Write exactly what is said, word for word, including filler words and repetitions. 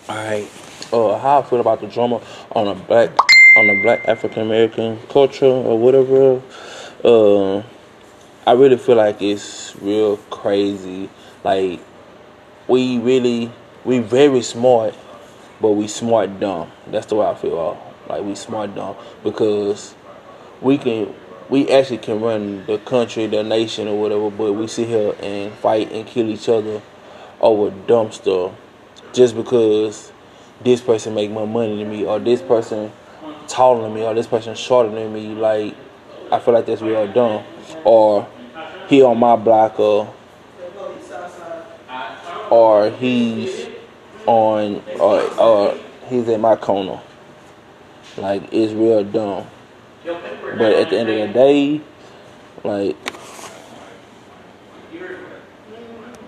Alright. Uh, how I feel about the drama on a black on a black African American culture or whatever. Uh, I really feel like it's real crazy. Like we really we very smart, but we smart dumb. That's the way I feel. Uh, like we smart dumb because we can we actually can run the country, the nation, or whatever. But we sit here and fight and kill each other over dumb stuff just because this person make more money than me, or this person taller than me, or this person shorter than me. Like, I feel like that's real dumb. Or he on my block, or or he's on, or or he's in my corner. Like, it's real dumb. But at the end of the day, like,